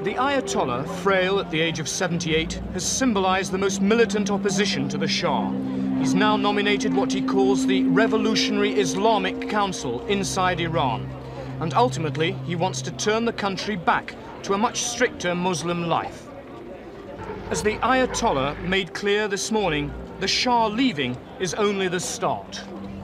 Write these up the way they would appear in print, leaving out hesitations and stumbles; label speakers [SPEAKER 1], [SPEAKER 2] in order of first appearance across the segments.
[SPEAKER 1] The Ayatollah, frail at the age of 78, has symbolized the most militant opposition to the Shah. He's now nominated what he calls the Revolutionary Islamic Council inside Iran. And ultimately, he wants to turn the country back to a much stricter Muslim life. As the Ayatollah made clear this morning, the Shah leaving is only the start.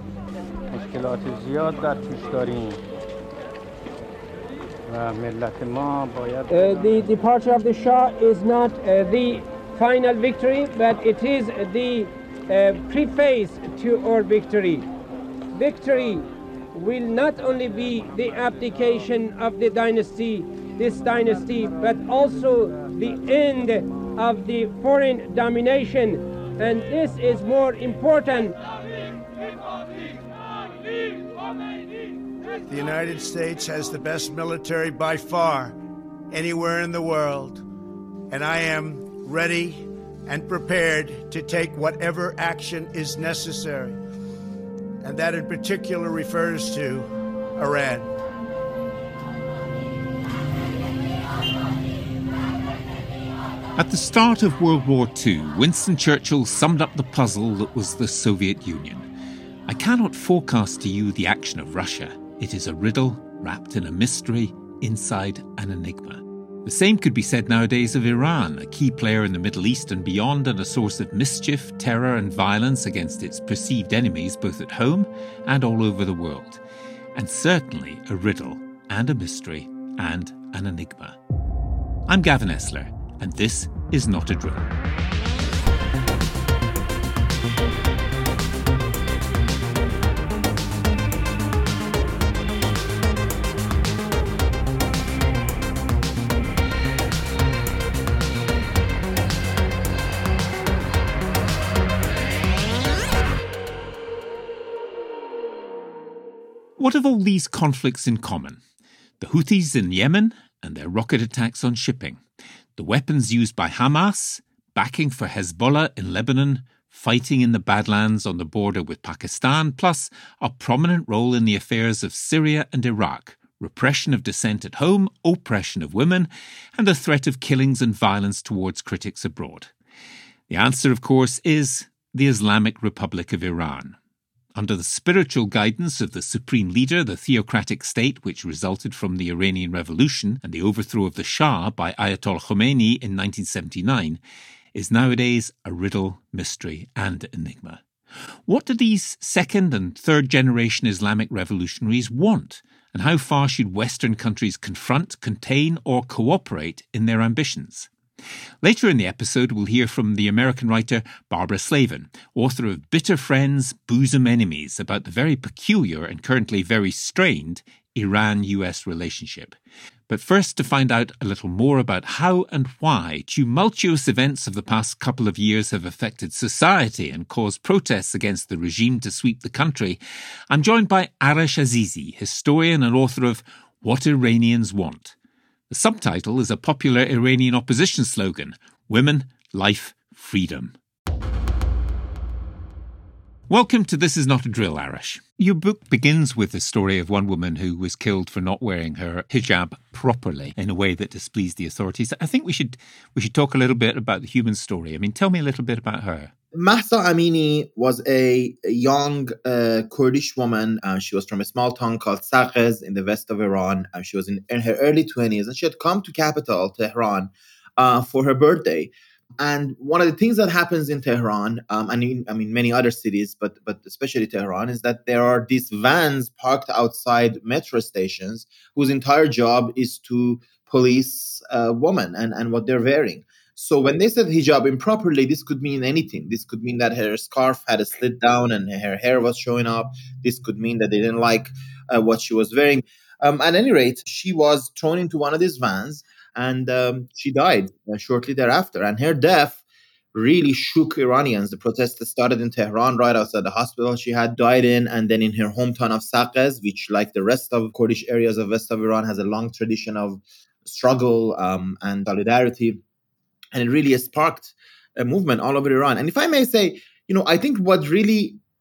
[SPEAKER 2] The departure of the Shah is not the final victory, but it is the preface to our victory. Victory will not only be the abdication of this dynasty, but also the end of the foreign domination, and this is more important.
[SPEAKER 3] The United States has the best military by far anywhere in the world, and I am ready and prepared to take whatever action is necessary, and that in particular refers to Iran.
[SPEAKER 4] At the start of World War II, Winston Churchill summed up the puzzle that was the Soviet Union. I cannot forecast to you the action of Russia. It is a riddle wrapped in a mystery inside an enigma. The same could be said nowadays of Iran, a key player in the Middle East and beyond, and a source of mischief, terror and violence against its perceived enemies both at home and all over the world. And certainly a riddle and a mystery and an enigma. I'm Gavin Esler, and this is Not a Drill. What have all these conflicts in common? The Houthis in Yemen and their rocket attacks on shipping. The weapons used by Hamas, backing for Hezbollah in Lebanon, fighting in the Badlands on the border with Pakistan, plus a prominent role in the affairs of Syria and Iraq, repression of dissent at home, oppression of women, and the threat of killings and violence towards critics abroad. The answer, of course, is the Islamic Republic of Iran. Under the spiritual guidance of the supreme leader, the theocratic state which resulted from the Iranian Revolution and the overthrow of the Shah by Ayatollah Khomeini in 1979, is nowadays a riddle, mystery and enigma. What do these second and third generation Islamic revolutionaries want? And how far should Western countries confront, contain or cooperate in their ambitions? Later in the episode, we'll hear from the American writer Barbara Slavin, author of Bitter Friends, Bosom Enemies, about the very peculiar and currently very strained Iran-US relationship. But first, to find out a little more about how and why tumultuous events of the past couple of years have affected society and caused protests against the regime to sweep the country, I'm joined by Arash Azizi, historian and author of What Iranians Want. The subtitle is a popular Iranian opposition slogan, Women, Life, Freedom. Welcome to This Is Not a Drill, Arash. Your book begins with the story of one woman who was killed for not wearing her hijab properly in a way that displeased the authorities. I think we should talk a little bit about the human story. I mean, tell me a little bit about her.
[SPEAKER 5] Mahsa Amini was a young Kurdish woman. She was from a small town called Saqqez in the west of Iran. She was in her early 20s, and she had come to capital, Tehran, for her birthday. And one of the things that happens in Tehran, and in many other cities, but especially Tehran, is that there are these vans parked outside metro stations whose entire job is to police women and what they're wearing. So when they said hijab improperly, this could mean anything. This could mean that her scarf had a slit down and her hair was showing up. This could mean that they didn't like what she was wearing. At any rate, she was thrown into one of these vans and she died shortly thereafter. And her death really shook Iranians. The protests started in Tehran, right outside the hospital she had died in, and then in her hometown of Saqqez, which, like the rest of Kurdish areas of west of Iran, has a long tradition of struggle and solidarity. And it really sparked a movement all over Iran. And if I may say, I think what really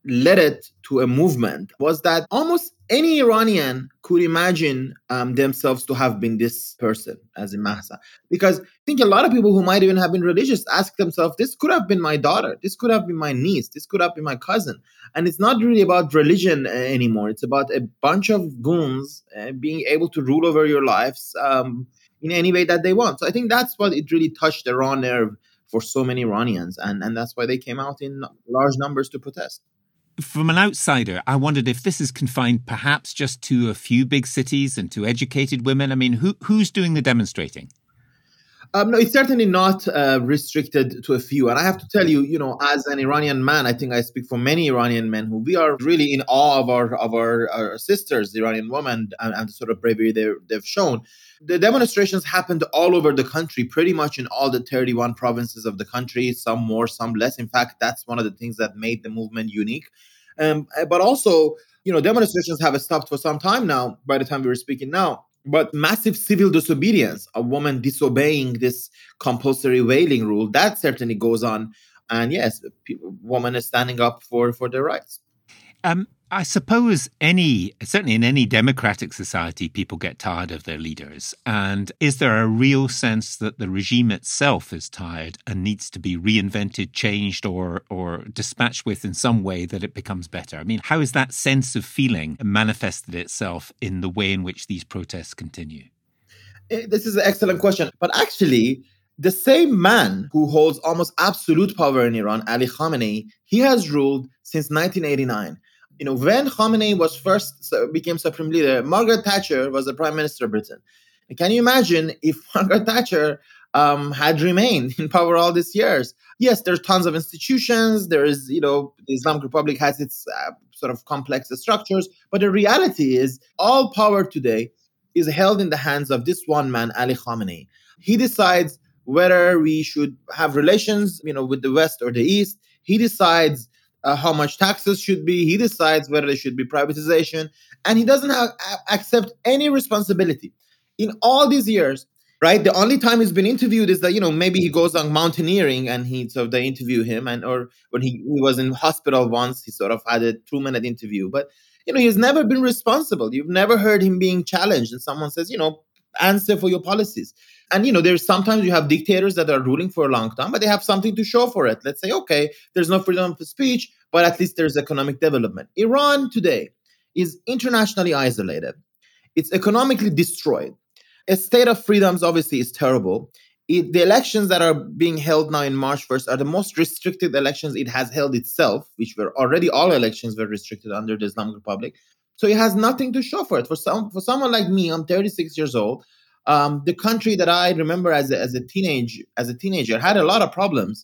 [SPEAKER 5] led it to a movement was that almost any Iranian could imagine themselves to have been this person as in Mahsa. Because I think a lot of people who might even have been religious ask themselves, this could have been my daughter, this could have been my niece, this could have been my cousin. And it's not really about religion anymore. It's about a bunch of goons being able to rule over your lives in any way that they want. So I think that's what it really touched the raw nerve for so many Iranians. And that's why they came out in large numbers to protest.
[SPEAKER 4] From an outsider, I wondered if this is confined perhaps just to a few big cities and to educated women. I mean, who's doing the demonstrating?
[SPEAKER 5] No, it's certainly not restricted to a few. And I have to tell you, as an Iranian man, I think I speak for many Iranian men who we are really in awe of our sisters, the Iranian women, and the sort of bravery they've shown. The demonstrations happened all over the country, pretty much in all the 31 provinces of the country, some more, some less. In fact, that's one of the things that made the movement unique. But also, demonstrations have stopped for some time now, by the time we were speaking now. But massive civil disobedience, a woman disobeying this compulsory wailing rule, that certainly goes on. And yes, women are standing up for their rights.
[SPEAKER 4] I suppose certainly in any democratic society, people get tired of their leaders. And is there a real sense that the regime itself is tired and needs to be reinvented, changed, or dispatched with in some way that it becomes better? I mean, how has that sense of feeling manifested itself in the way in which these protests continue?
[SPEAKER 5] This is an excellent question. But actually, the same man who holds almost absolute power in Iran, Ali Khamenei, he has ruled since 1989. When Khamenei became supreme leader, Margaret Thatcher was the prime minister of Britain. And can you imagine if Margaret Thatcher had remained in power all these years? Yes, there's tons of institutions. There is, the Islamic Republic has its sort of complex structures. But the reality is all power today is held in the hands of this one man, Ali Khamenei. He decides whether we should have relations, with the West or the East. He decides how much taxes should be. He decides whether there should be privatization. And he doesn't accept any responsibility. In all these years, right, the only time he's been interviewed is that, maybe he goes on mountaineering and they interview him. Or when he was in hospital once, he sort of had a 2-minute interview. But, he's never been responsible. You've never heard him being challenged. And someone says, answer for your policies. And, there's sometimes you have dictators that are ruling for a long time, but they have something to show for it. Let's say, okay, there's no freedom of speech, but at least there's economic development. Iran today is internationally isolated. It's economically destroyed. A state of freedoms obviously is terrible. The elections that are being held now in March 1st are the most restricted elections it has held itself, which were already all elections were restricted under the Islamic Republic. So it has nothing to show for it. For someone like me, I'm 36 years old. The country that I remember as a teenager had a lot of problems.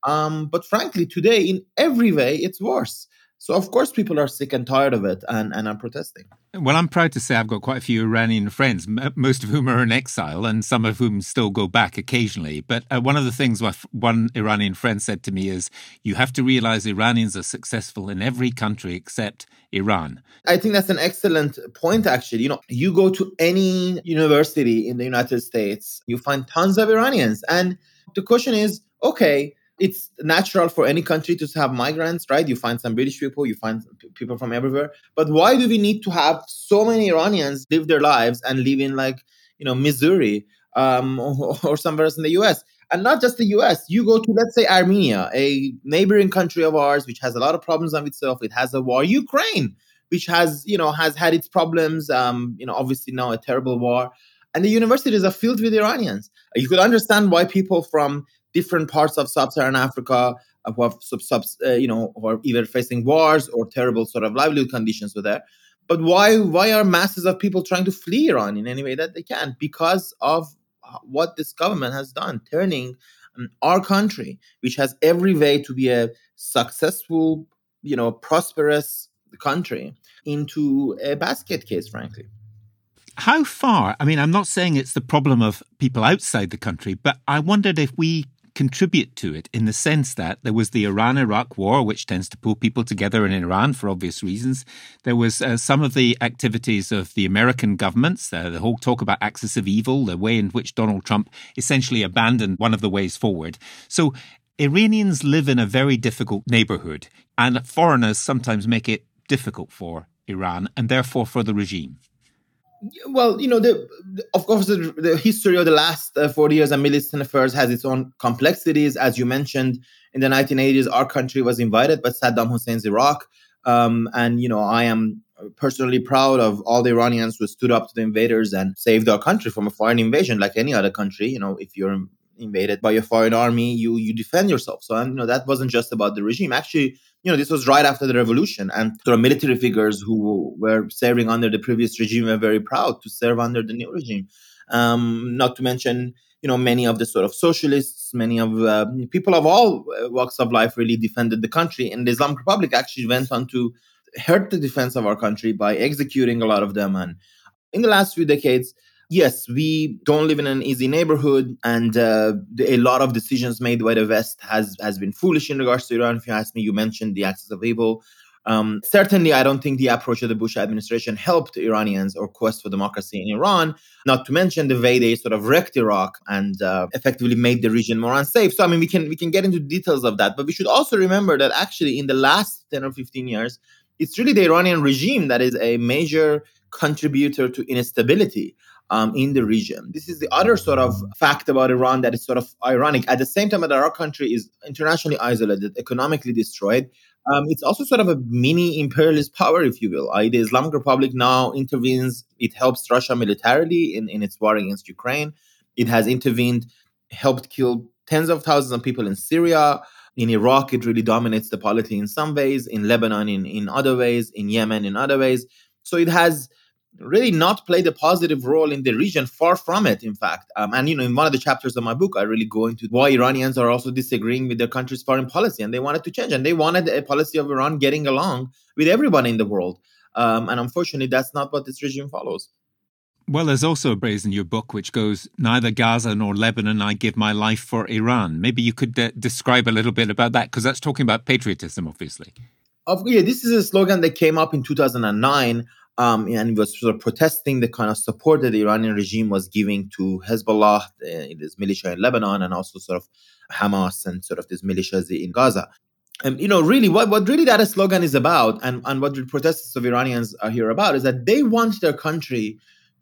[SPEAKER 5] But frankly, today, in every way, it's worse. So, of course, people are sick and tired of it and are protesting.
[SPEAKER 4] Well, I'm proud to say I've got quite a few Iranian friends, most of whom are in exile and some of whom still go back occasionally. But one of the things one Iranian friend said to me is, you have to realize Iranians are successful in every country except Iran.
[SPEAKER 5] I think that's an excellent point, actually. You go to any university in the United States, you find tons of Iranians. And the question is, okay, it's natural for any country to have migrants, right? You find some British people, you find people from everywhere. But why do we need to have so many Iranians live their lives and live in Missouri or somewhere else in the US? And not just the US. You go to, let's say, Armenia, a neighboring country of ours, which has a lot of problems of itself. It has a war. Ukraine, which has had its problems, obviously now a terrible war. And the universities are filled with Iranians. You could understand why people from different parts of sub-Saharan Africa who are either facing wars or terrible sort of livelihood conditions were there. But why are masses of people trying to flee Iran in any way that they can? Because of what this government has done, turning our country, which has every way to be a successful, prosperous country, into a basket case, frankly.
[SPEAKER 4] How far? I mean, I'm not saying it's the problem of people outside the country, but I wondered if we contribute to it in the sense that there was the Iran-Iraq war, which tends to pull people together in Iran for obvious reasons. There was some of the activities of the American governments, the whole talk about axis of evil, the way in which Donald Trump essentially abandoned one of the ways forward. So Iranians live in a very difficult neighborhood, and foreigners sometimes make it difficult for Iran and therefore for the regime.
[SPEAKER 5] Well, of course, the history of the last 40 years and Middle Eastern affairs has its own complexities. As you mentioned, in the 1980s, our country was invaded by Saddam Hussein's Iraq. And I am personally proud of all the Iranians who stood up to the invaders and saved our country from a foreign invasion like any other country. If you're invaded by a foreign army, you defend yourself. So, that wasn't just about the regime. Actually, this was right after the revolution, and sort of military figures who were serving under the previous regime were very proud to serve under the new regime. Not to mention, many of the sort of socialists, many of people of all walks of life really defended the country. And the Islamic Republic actually went on to hurt the defense of our country by executing a lot of them. And in the last few decades, yes, we don't live in an easy neighborhood, and a lot of decisions made by the West has been foolish in regards to Iran. If you ask me, you mentioned the axis of evil. Certainly, I don't think the approach of the Bush administration helped Iranians or quest for democracy in Iran, not to mention the way they sort of wrecked Iraq and effectively made the region more unsafe. So, we can get into details of that, but we should also remember that actually in the last 10 or 15 years, it's really the Iranian regime that is a major contributor to instability in the region. This is the other sort of fact about Iran that is sort of ironic. At the same time that our country is internationally isolated, economically destroyed, it's also sort of a mini imperialist power, if you will. The Islamic Republic now intervenes. It helps Russia militarily in its war against Ukraine. It has intervened, helped kill tens of thousands of people in Syria. In Iraq, it really dominates the polity in some ways. In Lebanon, in other ways. In Yemen, in other ways. So it has really not played a positive role in the region, far from it, in fact. And in one of the chapters of my book, I really go into why Iranians are also disagreeing with their country's foreign policy, and they wanted to change. And they wanted a policy of Iran getting along with everyone in the world. And unfortunately, that's not what this regime follows.
[SPEAKER 4] Well, there's also a phrase in your book which goes, neither Gaza nor Lebanon I give my life for Iran. Maybe you could describe a little bit about that, because that's talking about patriotism, obviously.
[SPEAKER 5] This is a slogan that came up in 2009. And it was sort of protesting the kind of support that the Iranian regime was giving to Hezbollah, this militia in Lebanon, and also sort of Hamas and sort of these militias in Gaza. And, really, what really that slogan is about, and what the protesters of Iranians are here about, is that they want their country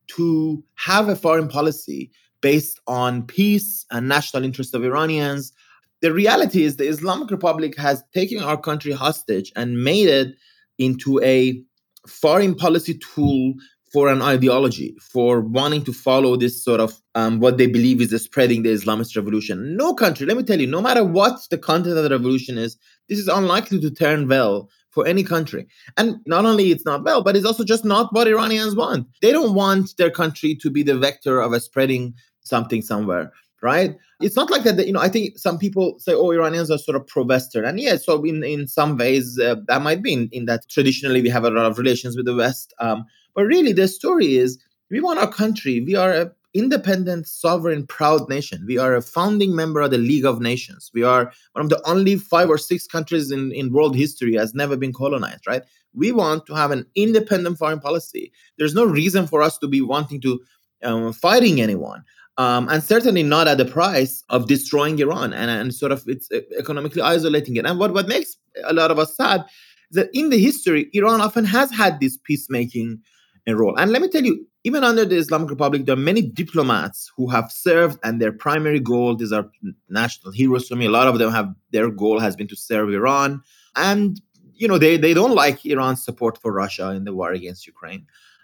[SPEAKER 5] to have a foreign policy based on peace and national interest of Iranians. The reality is the Islamic Republic has taken our country hostage and made it into a foreign policy tool for an ideology, for wanting to follow this sort of what they believe is spreading the Islamist revolution. No country, let me tell you, no matter what the content of the revolution is, this is unlikely to turn well for any country. And not only it's not well, but it's also just not what Iranians want. They don't want their country to be the vector of spreading something somewhere, right? It's not like that, I think some people say, Iranians are sort of pro-Western. And yes, so in some ways, that might be in that traditionally we have a lot of relations with the West. But really, the story is we want our country. We are an independent, sovereign, proud nation. We are a founding member of the League of Nations. We are one of the only 5 or 6 countries in world history has never been colonized, right? We want to have an independent foreign policy. There's no reason for us to be wanting to fighting anyone. And certainly not at the price of destroying Iran and sort of it's economically isolating it. And what makes a lot of us sad is that in the history, Iran often has had this peacemaking role. And let me tell you, even under the Islamic Republic, there are many diplomats who have served, and their primary goal, these are national heroes for me. A lot of them have, their goal has been to serve Iran. And, they don't like Iran's support for Russia in the war against Ukraine.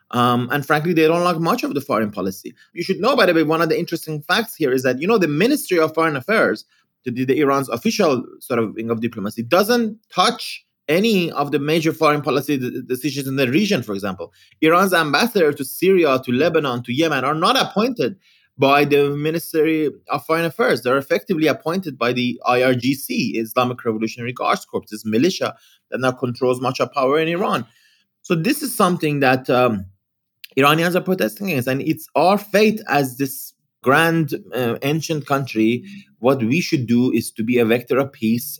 [SPEAKER 5] And frankly, they don't like much of the foreign policy. You should know, by the way, one of the interesting facts here is that, the Ministry of Foreign Affairs, the Iran's official sort of wing of diplomacy, doesn't touch any of the major foreign policy decisions in the region, for example. Iran's ambassador to Syria, to Lebanon, to Yemen are not appointed by the Ministry of Foreign Affairs. They're effectively appointed by the IRGC, Islamic Revolutionary Guards Corps, this militia that now controls much of power in Iran. So this is something that Iranians are protesting against, and it's our fate as this grand ancient country. What we should do is to be a vector of peace,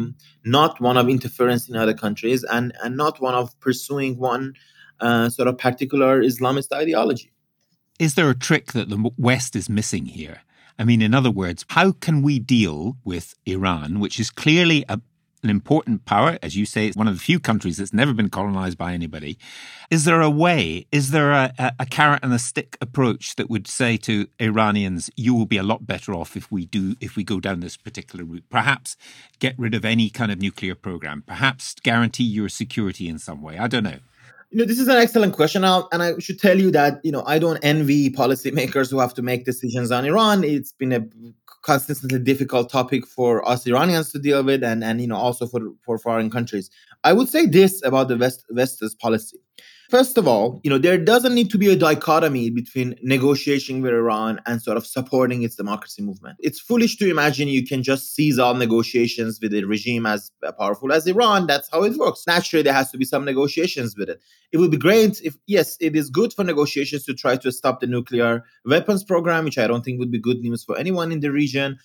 [SPEAKER 5] not one of interference in other countries, and not one of pursuing one sort of particular Islamist ideology.
[SPEAKER 4] Is there a trick that the West is missing here? I mean, in other words, how can we deal with Iran, which is clearly an important power? As you say, it's one of the few countries that's never been colonized by anybody. Is there a way, is there a carrot and a stick approach that would say to Iranians, you will be a lot better off if we go down this particular route? Perhaps get rid of any kind of nuclear program, perhaps guarantee your security in some way. I don't know.
[SPEAKER 5] This is an excellent question, and I should tell you that, I don't envy policymakers who have to make decisions on Iran. It's been a consistently difficult topic for us Iranians to deal with, and also for foreign countries. I would say this about the West's policy. First of all, there doesn't need to be a dichotomy between negotiating with Iran and sort of supporting its democracy movement. It's foolish to imagine you can just seize all negotiations with a regime as powerful as Iran. That's how it works. Naturally, there has to be some negotiations with it. It would be great if, yes, it is good for negotiations to try to stop the nuclear weapons program, which I don't think would be good news for anyone in the region.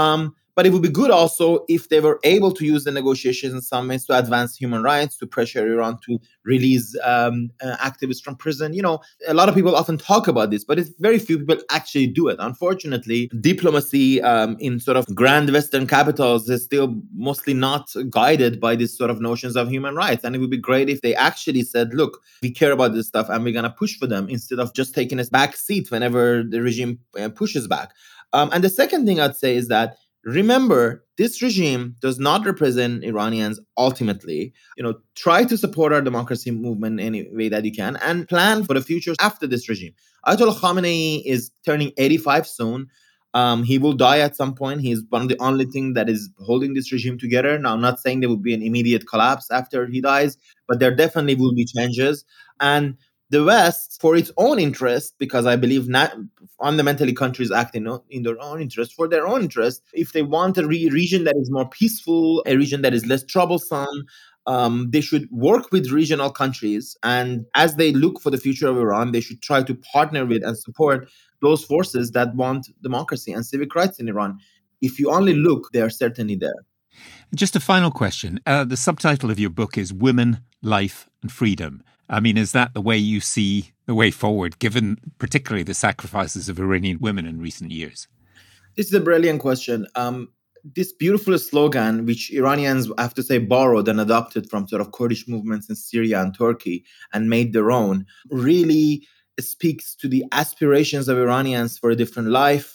[SPEAKER 5] But it would be good also if they were able to use the negotiations in some ways to advance human rights, to pressure Iran to release activists from prison. A lot of people often talk about this, but very few people actually do it. Unfortunately, diplomacy in sort of grand Western capitals is still mostly not guided by these sort of notions of human rights. And it would be great if they actually said, look, we care about this stuff and we're going to push for them, instead of just taking a back seat whenever the regime pushes back. And the second thing I'd say is that, remember, this regime does not represent Iranians ultimately. Try to support our democracy movement in any way that you can and plan for the future after this regime. Ayatollah Khamenei is turning 85 soon. He will die at some point. He's one of the only things that is holding this regime together. Now, I'm not saying there will be an immediate collapse after he dies, but there definitely will be changes. And the West, for its own interest, because I believe fundamentally countries act in their own interest, for their own interest, if they want a region that is more peaceful, a region that is less troublesome, they should work with regional countries. And as they look for the future of Iran, they should try to partner with and support those forces that want democracy and civic rights in Iran. If you only look, they are certainly there.
[SPEAKER 4] Just a final question. The subtitle of your book is Women, Life and Freedom. I mean, is that the way you see the way forward, given particularly the sacrifices of Iranian women in recent years?
[SPEAKER 5] This is a brilliant question. This beautiful slogan, which Iranians, I have to say, borrowed and adopted from sort of Kurdish movements in Syria and Turkey and made their own, really speaks to the aspirations of Iranians for a different life,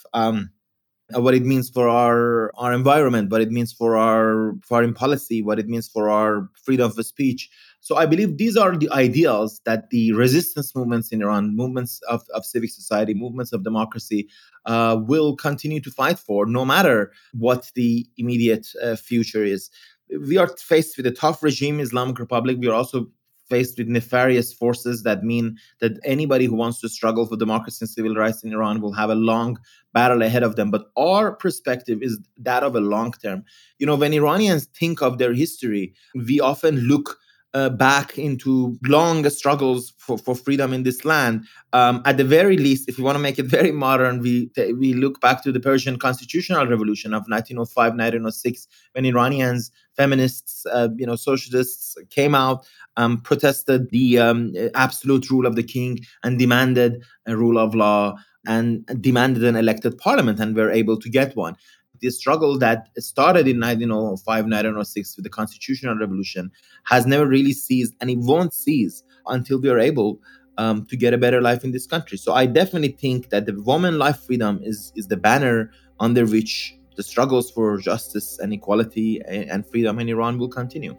[SPEAKER 5] what it means for our environment, what it means for our foreign policy, what it means for our freedom of speech. So I believe these are the ideals that the resistance movements in Iran, movements of civic society, movements of democracy will continue to fight for, no matter what the immediate future is. We are faced with a tough regime, Islamic Republic. We are also faced with nefarious forces that mean that anybody who wants to struggle for democracy and civil rights in Iran will have a long battle ahead of them. But our perspective is that of a long term. When Iranians think of their history, we often look back into long struggles for freedom in this land. At the very least, if we want to make it very modern, we look back to the Persian Constitutional Revolution of 1905, 1906, when Iranians, feminists, socialists came out, protested the absolute rule of the king and demanded a rule of law and demanded an elected parliament, and were able to get one. The struggle that started in 1905, 1906 with the Constitutional Revolution has never really ceased, and it won't cease until we are able to get a better life in this country. So I definitely think that the woman life freedom is the banner under which the struggles for justice and equality and freedom in Iran will continue.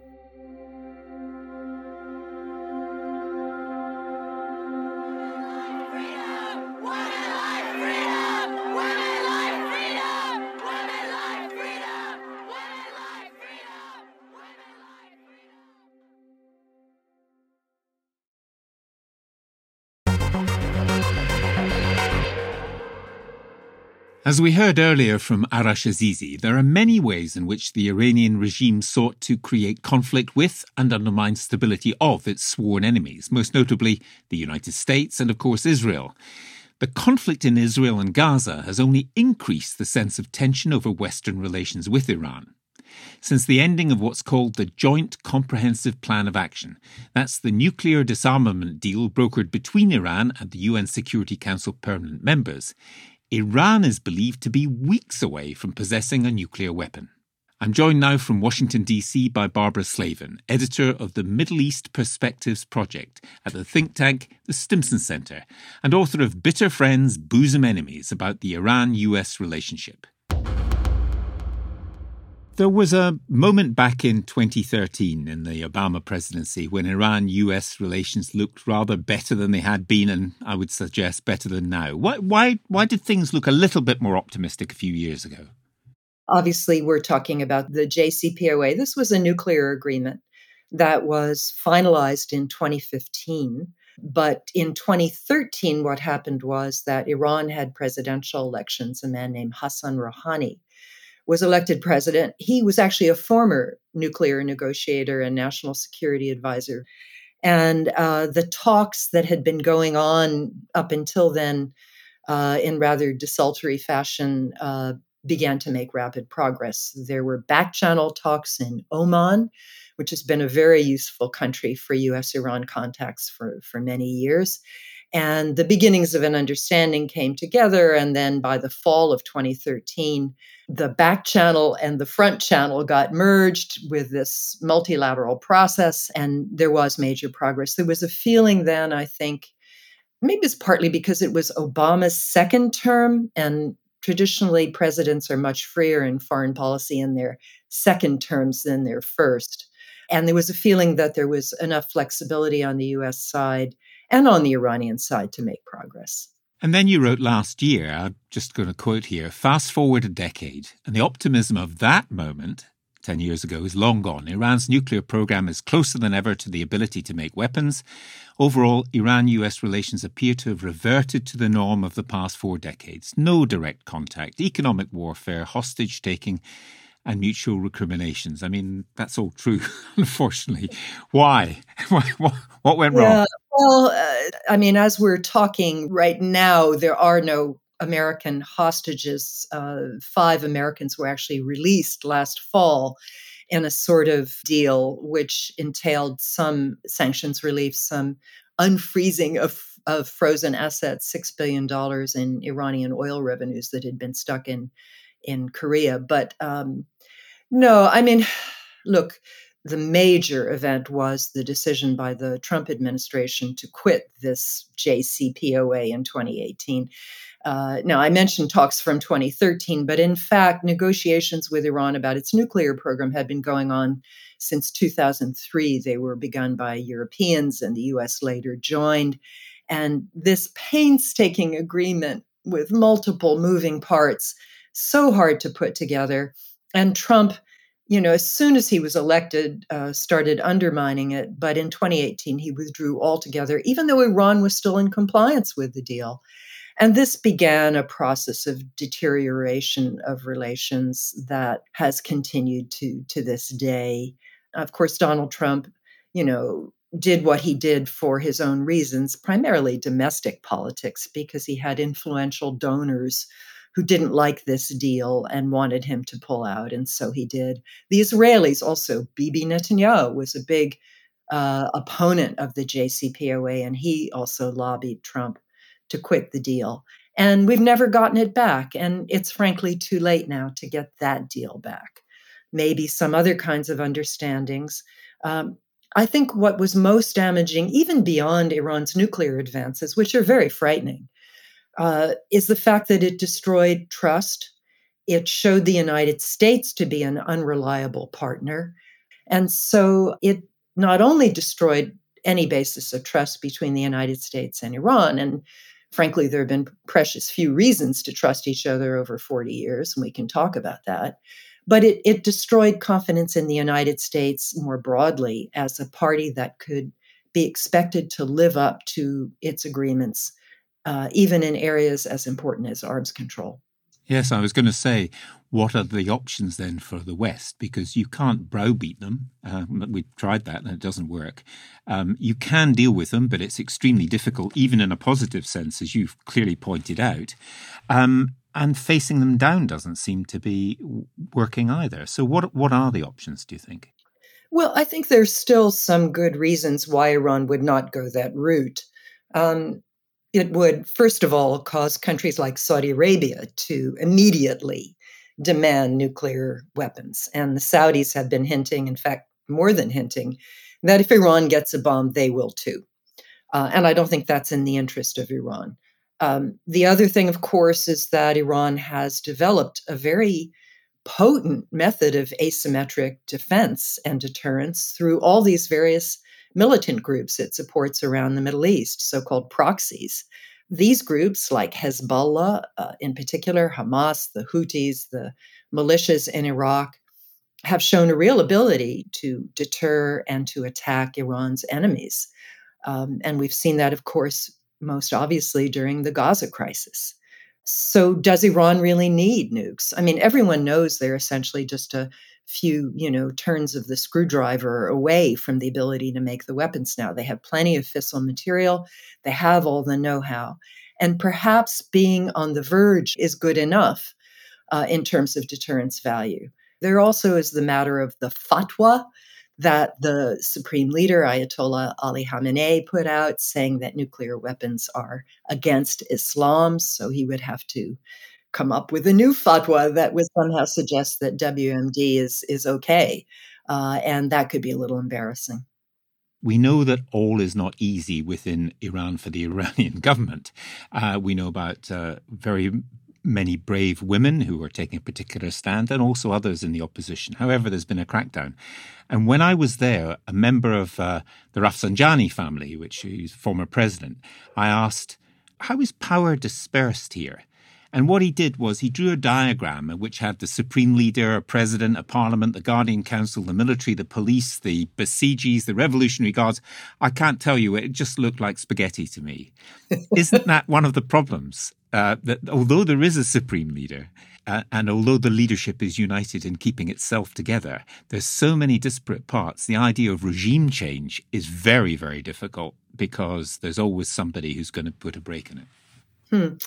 [SPEAKER 4] As we heard earlier from Arash Azizi, there are many ways in which the Iranian regime sought to create conflict with and undermine stability of its sworn enemies, most notably the United States and, of course, Israel. The conflict in Israel and Gaza has only increased the sense of tension over Western relations with Iran. Since the ending of what's called the Joint Comprehensive Plan of Action, that's the nuclear disarmament deal brokered between Iran and the UN Security Council permanent members, Iran is believed to be weeks away from possessing a nuclear weapon. I'm joined now from Washington, D.C. by Barbara Slavin, editor of the Middle East Perspectives Project at the think tank The Stimson Center, and author of Bitter Friends, Bosom Enemies about the Iran-US relationship. There was a moment back in 2013 in the Obama presidency when Iran-US relations looked rather better than they had been, and I would suggest better than now. Why did things look a little bit more optimistic a few years ago?
[SPEAKER 6] Obviously, we're talking about the JCPOA. This was a nuclear agreement that was finalized in 2015. But in 2013, what happened was that Iran had presidential elections. A man named Hassan Rouhani was elected president. He was actually a former nuclear negotiator and national security advisor. And the talks that had been going on up until then in rather desultory fashion began to make rapid progress. There were back-channel talks in Oman, which has been a very useful country for U.S.-Iran contacts for many years. And the beginnings of an understanding came together. And then by the fall of 2013, the back channel and the front channel got merged with this multilateral process. And there was major progress. There was a feeling then, I think, maybe it's partly because it was Obama's second term, and traditionally, presidents are much freer in foreign policy in their second terms than their first. And there was a feeling that there was enough flexibility on the U.S. side and on the Iranian side to make progress.
[SPEAKER 4] And then you wrote last year, I'm just going to quote here, fast forward a decade, and the optimism of that moment, 10 years ago, is long gone. Iran's nuclear program is closer than ever to the ability to make weapons. Overall, Iran-US relations appear to have reverted to the norm of the past 4 decades. No direct contact, economic warfare, hostage-taking, and mutual recriminations. I mean, that's all true, unfortunately. Why? What went wrong?
[SPEAKER 6] Well, as we're talking right now, there are no American hostages. 5 Americans were actually released last fall in a sort of deal which entailed some sanctions relief, some unfreezing of frozen assets, $6 billion in Iranian oil revenues that had been stuck in Korea. But look, the major event was the decision by the Trump administration to quit this JCPOA in 2018. Now, I mentioned talks from 2013, but in fact, negotiations with Iran about its nuclear program had been going on since 2003. They were begun by Europeans, and the U.S. later joined. And this painstaking agreement with multiple moving parts, so hard to put together. And Trump, as soon as he was elected, started undermining it. But in 2018, he withdrew altogether, even though Iran was still in compliance with the deal. And this began a process of deterioration of relations that has continued to this day. Of course, Donald Trump, did what he did for his own reasons, primarily domestic politics, because he had influential donors who didn't like this deal and wanted him to pull out. And so he did. The Israelis also, Bibi Netanyahu was a big opponent of the JCPOA, and he also lobbied Trump to quit the deal. And we've never gotten it back. And it's frankly too late now to get that deal back. Maybe some other kinds of understandings. I think what was most damaging, even beyond Iran's nuclear advances, which are very frightening, is the fact that it destroyed trust. It showed the United States to be an unreliable partner. And so it not only destroyed any basis of trust between the United States and Iran, and frankly, there have been precious few reasons to trust each other over 40 years, and we can talk about that. But it destroyed confidence in the United States more broadly as a party that could be expected to live up to its agreements, even in areas as important as arms control.
[SPEAKER 4] Yes, I was going to say, what are the options then for the West? Because you can't browbeat them. We've tried that and it doesn't work. You can deal with them, but it's extremely difficult, even in a positive sense, as you've clearly pointed out. And facing them down doesn't seem to be working either. So what are the options, do you think?
[SPEAKER 6] Well, I think there's still some good reasons why Iran would not go that route. it would, first of all, cause countries like Saudi Arabia to immediately demand nuclear weapons. And the Saudis have been hinting, in fact, more than hinting, that if Iran gets a bomb, they will too. And I don't think that's in the interest of Iran. The other thing, of course, is that Iran has developed a very potent method of asymmetric defense and deterrence through all these various militant groups it supports around the Middle East, so-called proxies. These groups, like Hezbollah, in particular, Hamas, the Houthis, the militias in Iraq, have shown a real ability to deter and to attack Iran's enemies. And we've seen that, of course, most obviously during the Gaza crisis. So does Iran really need nukes? I mean, everyone knows they're essentially just a few, turns of the screwdriver away from the ability to make the weapons now. They have plenty of fissile material. They have all the know-how. And perhaps being on the verge is good enough in terms of deterrence value. There also is the matter of the fatwa that the supreme leader, Ayatollah Ali Khamenei, put out, saying that nuclear weapons are against Islam. So he would have to come up with a new fatwa that would somehow suggest that WMD is okay. And that could be a little embarrassing.
[SPEAKER 4] We know that all is not easy within Iran for the Iranian government. We know about very many brave women who are taking a particular stand, and also others in the opposition. However, there's been a crackdown. And when I was there, a member of the Rafsanjani family, which is former president, I asked, how is power dispersed here? And what he did was he drew a diagram which had the supreme leader, a president, a parliament, the Guardian Council, the military, the police, the Basijis, the Revolutionary Guards. I can't tell you, it just looked like spaghetti to me. Isn't that one of the problems? That although there is a supreme leader, and although the leadership is united in keeping itself together, there's so many disparate parts. The idea of regime change is very, very difficult because there's always somebody who's going to put a break in it.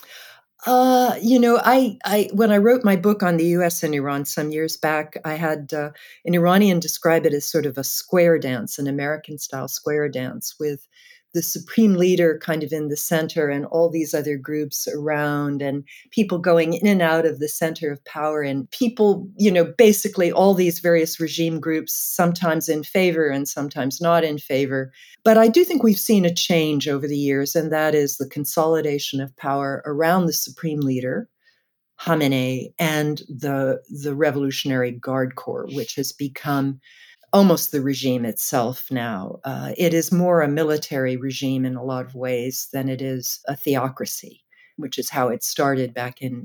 [SPEAKER 6] I when I wrote my book on the U.S. and Iran some years back, I had an Iranian describe it as sort of a square dance, an American-style square dance with the supreme leader kind of in the center and all these other groups around and people going in and out of the center of power and people, basically all these various regime groups, sometimes in favor and sometimes not in favor. But I do think we've seen a change over the years, and that is the consolidation of power around the supreme leader, Khamenei, and the Revolutionary Guard Corps, which has become almost the regime itself now. It is more a military regime in a lot of ways than it is a theocracy, which is how it started back in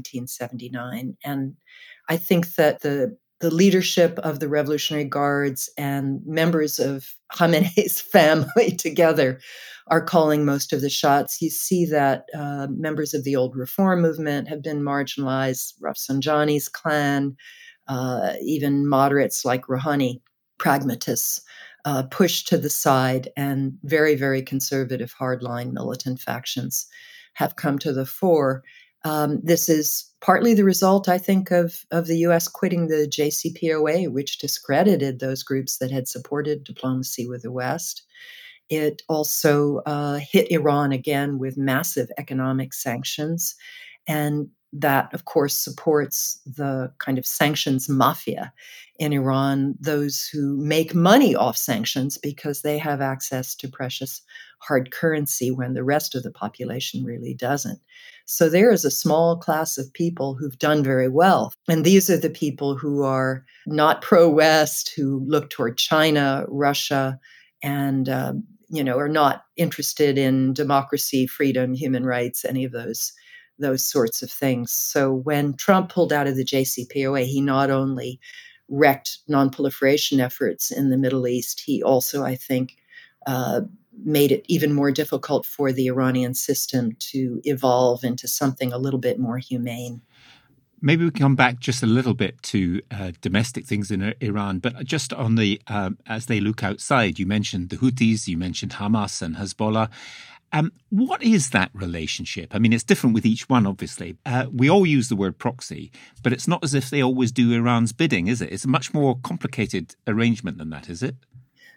[SPEAKER 6] 1979. And I think that the leadership of the Revolutionary Guards and members of Khamenei's family together are calling most of the shots. You see that members of the old reform movement have been marginalized, Rafsanjani's clan, even moderates like Rouhani, pragmatists, pushed to the side, and very, very conservative, hardline militant factions have come to the fore. This is partly the result, I think, of the U.S. quitting the JCPOA, which discredited those groups that had supported diplomacy with the West. It also hit Iran again with massive economic sanctions, and that, of course, supports the kind of sanctions mafia in Iran, those who make money off sanctions because they have access to precious hard currency when the rest of the population really doesn't. So there is a small class of people who've done very well. And these are the people who are not pro-West, who look toward China, Russia, and are not interested in democracy, freedom, human rights, any of those sorts of things. So when Trump pulled out of the JCPOA, he not only wrecked nonproliferation efforts in the Middle East, he also, I think, made it even more difficult for the Iranian system to evolve into something a little bit more humane.
[SPEAKER 4] Maybe we can come back just a little bit to domestic things in Iran, but just on the as they look outside, you mentioned the Houthis, you mentioned Hamas and Hezbollah. What is that relationship? I mean, it's different with each one, obviously. We all use the word proxy, but it's not as if they always do Iran's bidding, is it? It's a much more complicated arrangement than that, is it?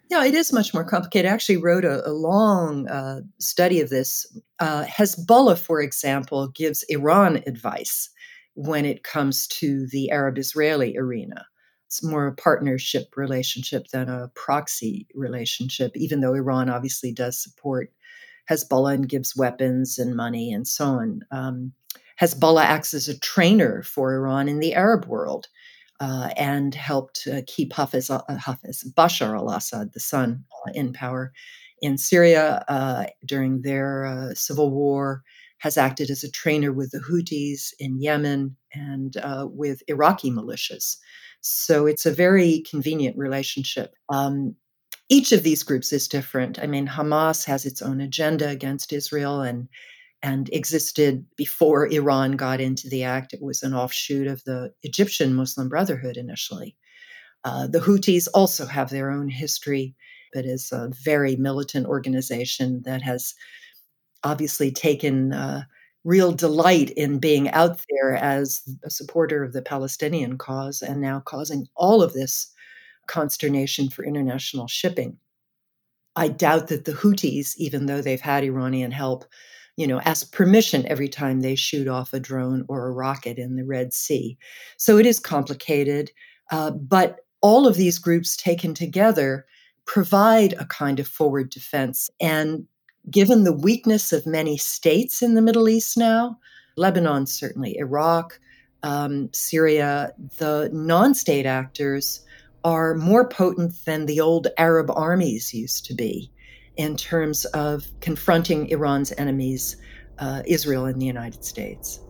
[SPEAKER 6] Yeah, it is much more complicated. I actually wrote a long study of this. Hezbollah, for example, gives Iran advice when it comes to the Arab-Israeli arena. It's more a partnership relationship than a proxy relationship, even though Iran obviously does support Hezbollah and gives weapons and money and so on. Hezbollah acts as a trainer for Iran in the Arab world. And helped keep Bashar al-Assad, the son, in power in Syria during their civil war, has acted as a trainer with the Houthis in Yemen and with Iraqi militias. So it's a very convenient relationship. Each of these groups is different. I mean, Hamas has its own agenda against Israel and existed before Iran got into the act. It was an offshoot of the Egyptian Muslim Brotherhood initially. The Houthis also have their own history, but is a very militant organization that has obviously taken real delight in being out there as a supporter of the Palestinian cause and now causing all of this consternation for international shipping. I doubt that the Houthis, even though they've had Iranian help, ask permission every time they shoot off a drone or a rocket in the Red Sea. So it is complicated, but all of these groups taken together provide a kind of forward defense. And given the weakness of many states in the Middle East now, Lebanon, certainly, Iraq, Syria, the non-state actors are more potent than the old Arab armies used to be in terms of confronting Iran's enemies, Israel and the United States.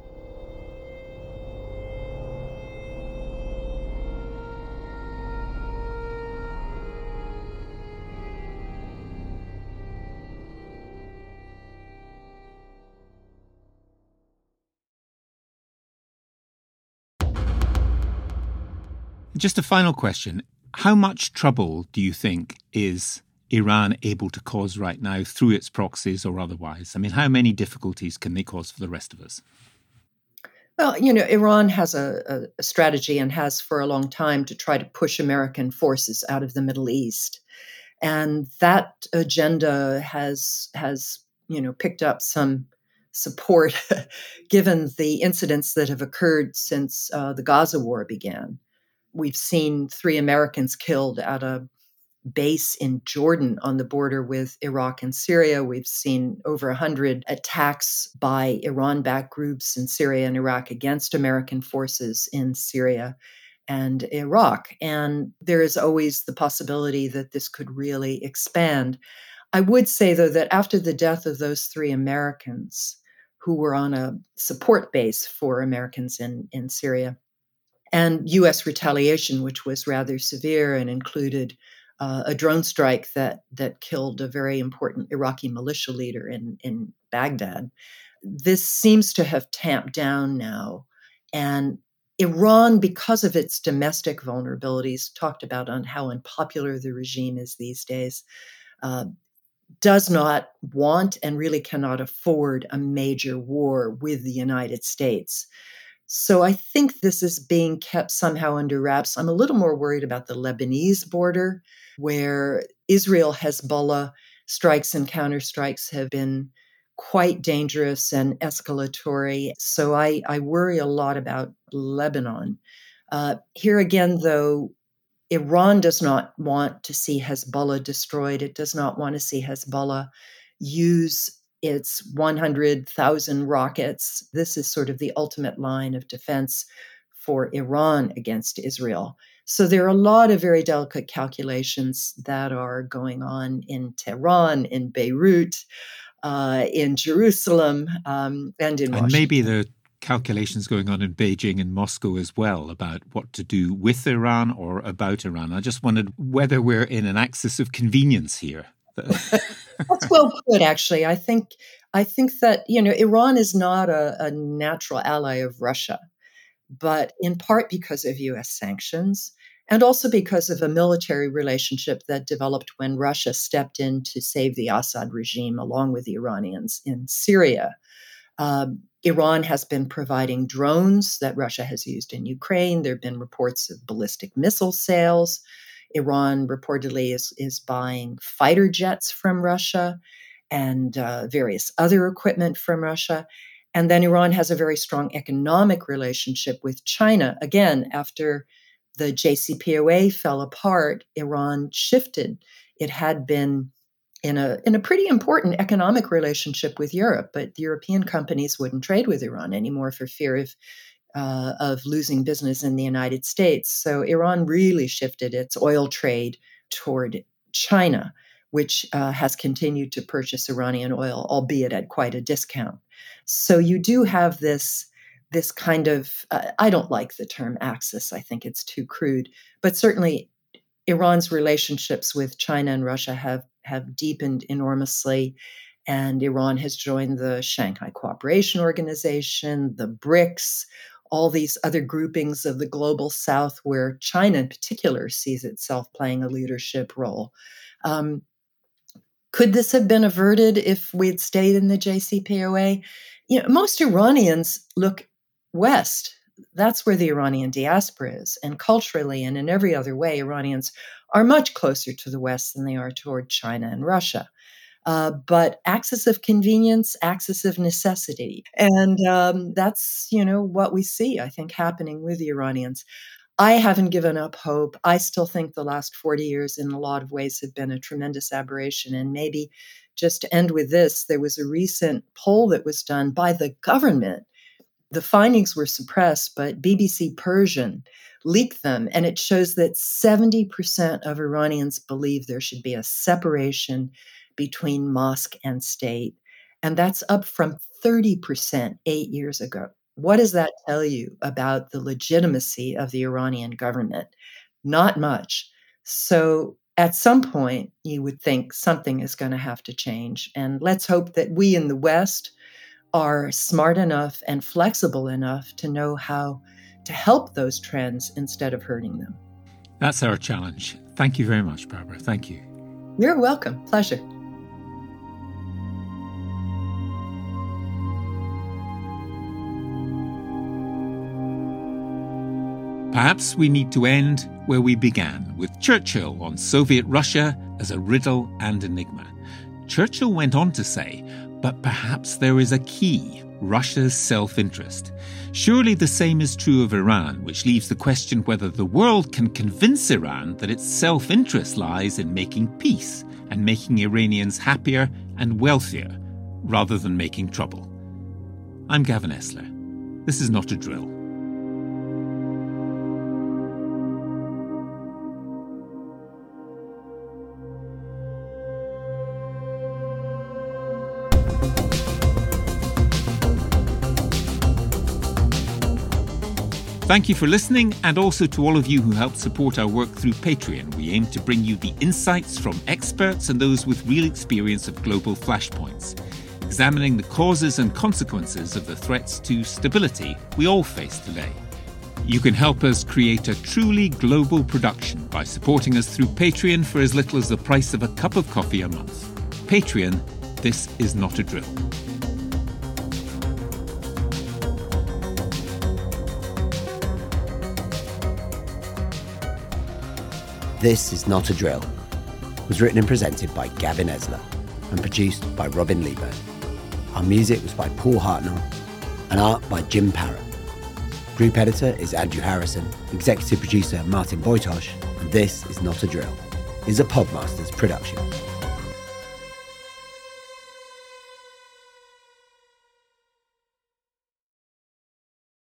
[SPEAKER 4] Just a final question. How much trouble do you think is Iran able to cause right now through its proxies or otherwise? I mean, how many difficulties can they cause for the rest of us?
[SPEAKER 6] Well, Iran has a strategy and has for a long time to try to push American forces out of the Middle East. And that agenda has picked up some support given the incidents that have occurred since the Gaza war began. We've seen 3 Americans killed at a base in Jordan on the border with Iraq and Syria. We've seen over 100 attacks by Iran-backed groups in Syria and Iraq against American forces in Syria and Iraq. And there is always the possibility that this could really expand. I would say, though, that after the death of those 3 Americans who were on a support base for Americans in Syria, and U.S. retaliation, which was rather severe and included a drone strike that killed a very important Iraqi militia leader in Baghdad. This seems to have tamped down now. And Iran, because of its domestic vulnerabilities, talked about on how unpopular the regime is these days, does not want and really cannot afford a major war with the United States. So I think this is being kept somehow under wraps. I'm a little more worried about the Lebanese border, where Israel-Hezbollah strikes and counterstrikes have been quite dangerous and escalatory. So I worry a lot about Lebanon. Here again, though, Iran does not want to see Hezbollah destroyed. It does not want to see Hezbollah use its 100,000 rockets. This is sort of the ultimate line of defense for Iran against Israel. So there are a lot of very delicate calculations that are going on in Tehran, in Beirut, in Jerusalem, and in Washington.
[SPEAKER 4] And maybe there are calculations going on in Beijing and Moscow as well about what to do with Iran or about Iran. I just wondered whether we're in an axis of convenience here.
[SPEAKER 6] That's well put, actually. I think that, Iran is not a natural ally of Russia, but in part because of U.S. sanctions and also because of a military relationship that developed when Russia stepped in to save the Assad regime along with the Iranians in Syria. Iran has been providing drones that Russia has used in Ukraine. There have been reports of ballistic missile sales. Iran reportedly is buying fighter jets from Russia and various other equipment from Russia. And then Iran has a very strong economic relationship with China. Again, after the JCPOA fell apart, Iran shifted. It had been in a pretty important economic relationship with Europe, but European companies wouldn't trade with Iran anymore for fear of losing business in the United States. So Iran really shifted its oil trade toward China, which has continued to purchase Iranian oil, albeit at quite a discount. So you do have this kind of, I don't like the term axis. I think it's too crude, but certainly Iran's relationships with China and Russia have deepened enormously. And Iran has joined the Shanghai Cooperation Organization, the BRICS, all these other groupings of the global South where China in particular sees itself playing a leadership role. Could this have been averted if we had stayed in the JCPOA? Most Iranians look west. That's where the Iranian diaspora is. And culturally and in every other way, Iranians are much closer to the West than they are toward China and Russia. But axis of convenience, axis of necessity. And that's, what we see, I think, happening with the Iranians. I haven't given up hope. I still think the last 40 years in a lot of ways have been a tremendous aberration. And maybe just to end with this, there was a recent poll that was done by the government. The findings were suppressed, but BBC Persian leaked them. And it shows that 70% of Iranians believe there should be a separation between mosque and state. And that's up from 30% 8 years ago. What does that tell you about the legitimacy of the Iranian government? Not much. So at some point, you would think something is going to have to change. And let's hope that we in the West are smart enough and flexible enough to know how to help those trends instead of hurting them.
[SPEAKER 4] That's our challenge. Thank you very much, Barbara. Thank you.
[SPEAKER 6] You're welcome. Pleasure.
[SPEAKER 4] Perhaps we need to end where we began, with Churchill on Soviet Russia as a riddle and enigma. Churchill went on to say, but perhaps there is a key, Russia's self-interest. Surely the same is true of Iran, which leaves the question whether the world can convince Iran that its self-interest lies in making peace and making Iranians happier and wealthier, rather than making trouble. I'm Gavin Esler. This is Not a Drill. Thank you for listening, and also to all of you who help support our work through Patreon. We aim to bring you the insights from experts and those with real experience of global flashpoints, examining the causes and consequences of the threats to stability we all face today. You can help us create a truly global production by supporting us through Patreon for as little as the price of a cup of coffee a month. Patreon, this is Not a Drill.
[SPEAKER 7] This is Not a Drill was written and presented by Gavin Esler and produced by Robin Lieber. Our music was by Paul Hartnell and art by Jim Parrott. Group editor is Andrew Harrison, executive producer Martin Boytosh, and This is Not a Drill is a Podmasters production.